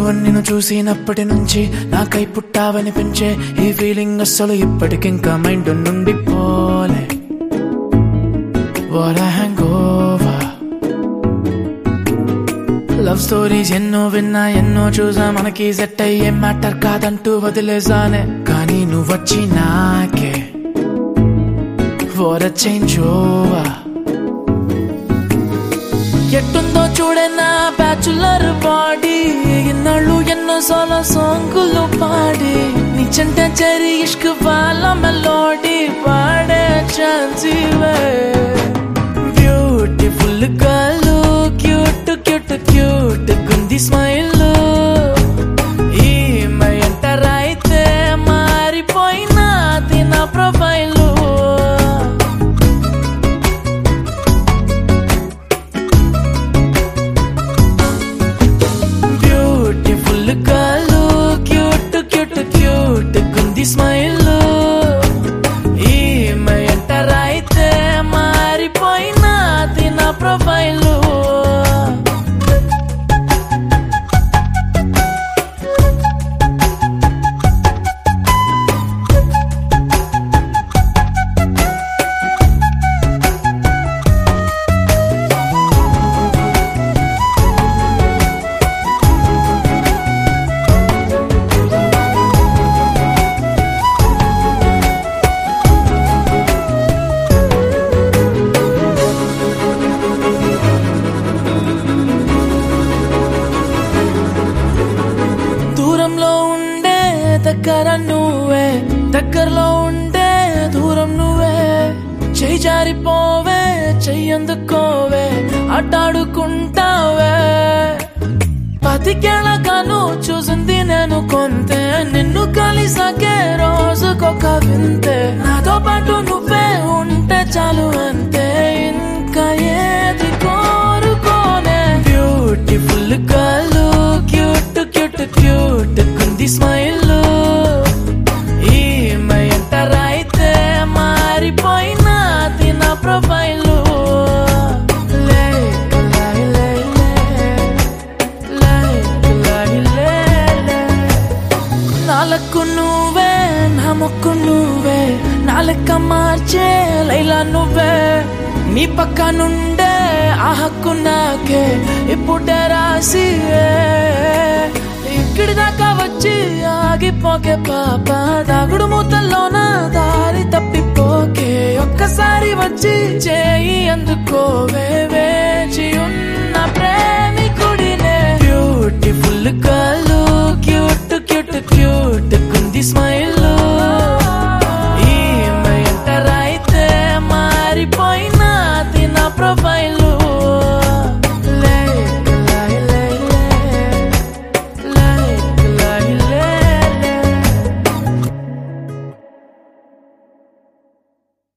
నిన్ను చూసినప్పటి నుంచి నాకై పుట్టావనిపించే ఈ ఫీలింగ్ అస్సలు ఇప్పటికింకా మైండ్ నుండి పోలే. What a hangover. Love stories ఎన్నో విన్నా ఎన్నో చూసా, మనకి సెట్ అయ్యే మ్యాటర్ కాదంటూ వదిలేసానే. కానీ నువ్వు వచ్చి నాకే What a change over. ఎట్టుందో చూడే నా బ్యాచులర్ బాడీ, ఇన్నాళ్ళు ఎన్నో సోలో సాంగులు పాడి నీ చెంట చెరి ఇష్క్ వాళ్ళ మెలోడీ పాడే ఛాన్స్ ఇవే. Beautiful girl, cute cute cute గుంది స్మైల్, ఈమె ఎంటర్ అయితే మారిపోయినది నా profile. Girl cute cute cute గుంది స్మైల్, ఈమె ఎంటర్ అయితే మారిపోయినది నా ప్రొఫైల్. దగ్గర నువ్వే, దగ్గరలో ఉండే దూరం నువ్వే. చెయ్యి జారిపోవే, చెయ్యందుకోవే, అడ్డాడుకుంటావే. 10 గాను చూసింది నేను కొంతే, నిన్ను కలిసాకే రోజుకొక వింతే. నాతో పాటు నువ్వే ఉంటే చాలు అంతే, ఇంకా ఏది కోరుకోనే. Beautiful girl, cute cute cute గుంది స్మైల్, ఈమె ఎంటర్ అయితే మారిపోయినది నా ప్రొఫైల్. నాలకు నువ్వే, నా మొక్కు నువ్వే, నా లెక్క మార్చే లైలా నువ్వే. నీ పక్క నుండే ఆ హక్కు నాకే ఇప్పుడే రాసి, ఇక్కడి దాకా వచ్చి ఆగిపోకే పాప. దాగుడు మూతల్లోన దారి తప్పిపోకే, ఒక్కసారి వచ్చి చేయి అందుకోవే.